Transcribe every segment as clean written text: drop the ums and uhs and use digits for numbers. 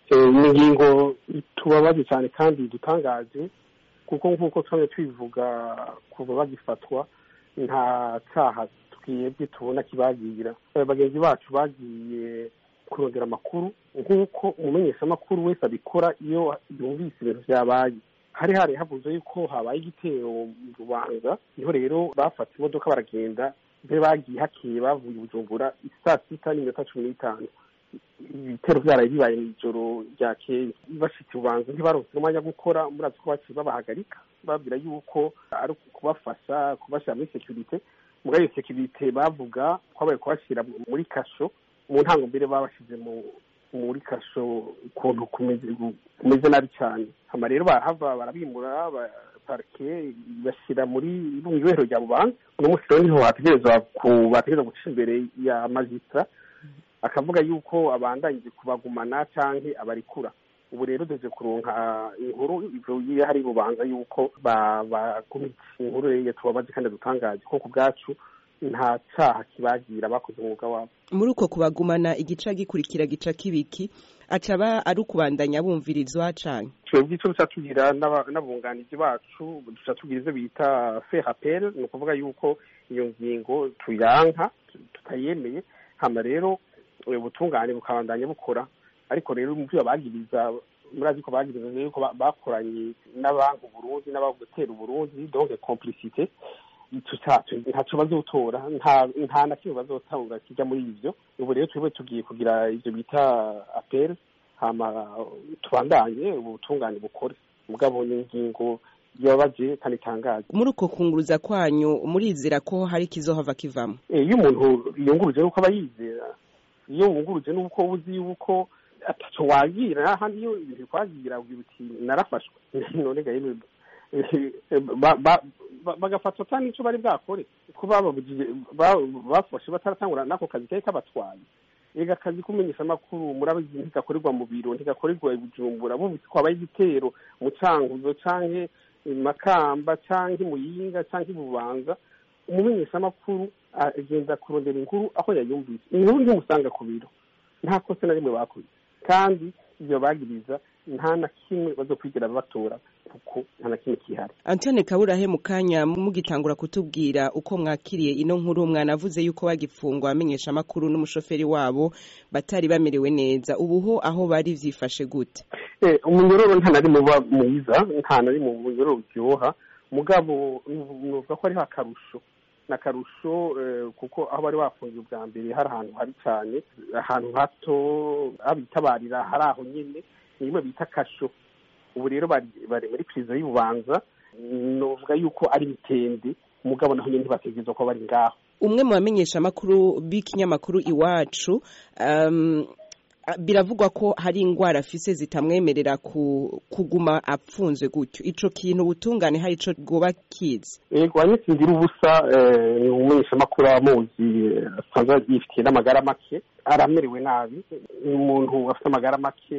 ni ingingo tubabaje cyane kandi dutangaje kuko nk'uko twamye twivuga kuva bagifatwa nta cyaha twebwe tubona kibagira. Bagenzi bacu bagiye kurondera amakuru nk'uko umumenyeshamakuru wese abikora iyo yumvise ibintu byabaye. Hari havuze yuko habaye igitero mu Rubanza, niho rero bafata imodoka baragenda, mbere bagiye hakiye bavuye Bujumbura saa 6:15. Ibitero byaraye bibaye mw'ijoro ryakeye. Bashitse Bubanza ntibaronse umwanya gukora, murazi ko baciye babahagarika babwira yuko ari kubafasha kubashira muri security. Muri iyo security bavuga ko babaye kubashira muri kasho, mu ntango mbere babashize muri kasho ukuntu kumeze nabi cyane. Hama rero barahava barabimura parke bashyira muri ibohero rya Bubanza. Uno munsi rero niho bategereza guca imbere ya magistrat akavuga yuko abandanyije kubagumana canke abarikura. Ubu rero duze kuronka inkuru ivuye hari Bubanza yuko bagumitse. Inkuru rero tubabaze kandi dutangaje ko ku bwacu nta cyaha kibagira bakoze umwuga wabo. Muri uko kubagumana igica gikurikira gica kibiki acaba ari ukubandanya bumvirizwa canke twebwe ico tugira n'abunganizi bacu tugira ivyo bita fait rappel, ni ukuvuga yuko iyo ngingo tuyanka tutayemeye. Hama rero ubutungane bukabandanya bukora, ariko rero umuvyo bagiriza murazi ko bagiriza yuko bakoranye n'abantu Burundi n'abagutera Burundi, donc complicité. Ntacyo bazotora, nta na kimwe bazotanga kijya muri ivyo. Ubu rero twebwe tugiye kugira ivyo bita appel, hama tubandanye ubutungane bukore. Mugabo ni ingingo yabaje kandi tangaje. Muri uko kunguruza kwanyu murizera ko hari kizohava kivamo? Iyo umuntu yunguruje uko abayizera, iyo wunguruje nuko uzi yuko ataco wagira, handi iyo ibintu kwagira ugira uti narafashwe none gaye bagafatwa cyane icyo bari bwakore kuba bafashe bataratangura nako kazi kari kabatwaye. Ega kazi kumenyesha amakuru murabizi ntigakorerwa mu biro, ntigakorerwa i Bujumbura. Bumvise ko habaye igitero mu Cankuzo canke Makamba canke Muyinga canke Bubanza, umumenyesha amakuru agenda kurondera inkuru aho yayumvise. Inkuru ntimusanga ku biro, nta kosa na rimwe bakoze, kandi ibyo bagiriza nta na kimwe bazokwigira batora kuko nta na kimwe kihari. Antoine Kaburahe, mukanya mugitangura kutubwira uko mwakiriye ino nkuru, mwanavuze yuko bagifungwa amenyesha amakuru n'umushoferi wabo batari bamerewe neza. Ubuho aho bari vyifashe gute? Umunyororo nta nari muba mwiza, nta nari mu munyororo byoha, mugabo nuvuga ko ari akarusho nakarusho kuko aho bari bafungiye bwa mbere hari ahantu hari cyane, ahantu hato abitabarira hari aho nyene nimwe bita kasho. Ubu rero bari muri prison y'Ububanza, novuga yuko ari mitende, mugabo naho nyene bategezwa ko bari ngaho. Umwe mu bamenyesha amakuru b'ikinyamakuru Iwacu biravugwa ko hari ingwara afise zitamwemerera kuguma apfunzwe gutyo. Ico kintu ubutungane hari ico goba kizi? Yego, anyitsingira ubusa ni umumenyesha amakuru amuzi asanzwe yifitiye n'amagara make, aramerewe nabi. Umuntu afite amagara make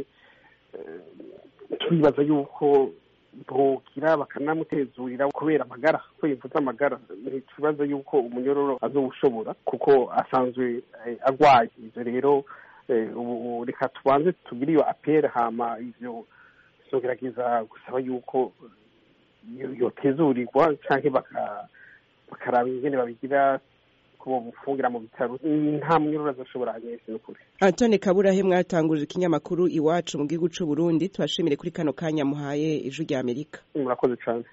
turibaza yuko bogira bakanamutezurira kubera amagara, ko yivuza amagara. Turibaza yuko umunyororo azobushobora kuko asanzwe agwaye. Ivyo rero ubu reka tubanze tugire iyo apere, hama ivyo sogerageza gusaba yuko yotezurirwa canke bakaraba ingene babigira kubo bufungira mu bitaro. Nta munyororo azoshobora anyese n'ukuri. Antoine Kaburahe, mwatanguje ikinyamakuru Iwacu mu gihugu c'u Burundi. Twashimire kuri kano kanya muhaye Ijwi rya Amerika. Murakoze cyane.